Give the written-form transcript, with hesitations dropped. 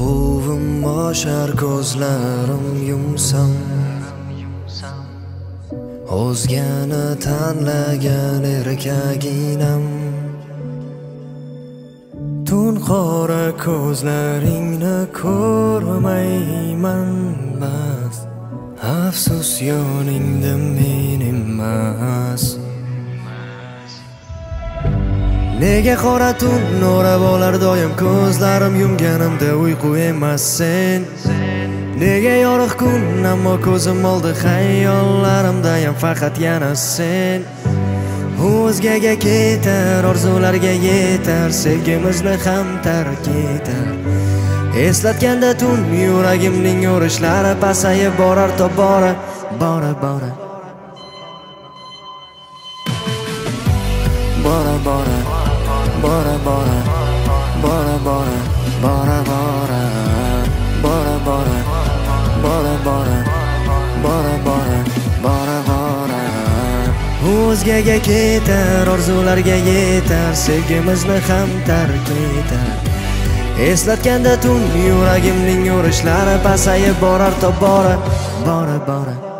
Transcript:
Qo'rquvim oshar ko'zlarim yumsam, o'zgani tanlagan erkaginam. Tun qora ko'zlaringni ko'rmayman bas, afsus yoningda men emas. Nega qora tun o'rab olar doim ko'zlarim yumganimda uyqu emas sen? Nega yorug' kun ammo ko'zim oldi xayollarimda ham faqat yana sen? O'zgaga ketar, orzularga yetar, sevgimizni ham tark etar. Eslatganda tun yuragimning urishlari pasayib borar tobora, bora bora. Bora bora, bora bora, bora bora, bora bora, bora bora, bora bora, bora bora, bora bora. O'zgaga ketar, orzularga yetar, sevgimizni ham tark etar. Eslatganda tun yuragimning urishlari pasayib borar tobora, bora bora.